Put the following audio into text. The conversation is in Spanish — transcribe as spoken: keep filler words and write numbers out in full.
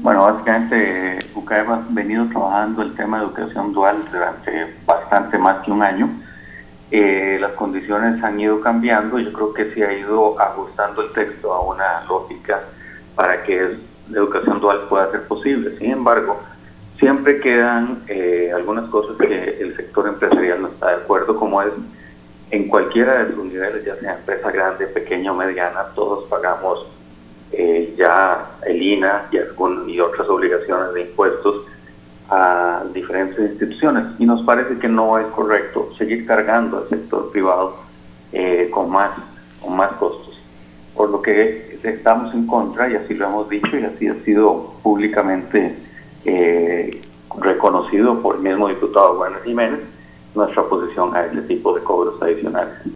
Bueno, básicamente U C A E B ha venido trabajando el tema de educación dual durante bastante más que un año. Eh, las condiciones han ido cambiando y yo creo que se ha ido ajustando el texto a una lógica para que la educación dual pueda ser posible. Sin embargo, siempre quedan eh, algunas cosas que el sector empresarial no está de acuerdo, como es en cualquiera de sus niveles, ya sea empresa grande, pequeña o mediana, todos pagamos eh, ya el I N A y, algún, y otras obligaciones de impuestos a diferentes instituciones, y nos parece que no es correcto seguir cargando al sector privado eh, con más con más costos, por lo que estamos en contra, y así lo hemos dicho y así ha sido públicamente eh, reconocido por el mismo diputado Werner Jiménez, nuestra oposición a este tipo de cobros adicionales.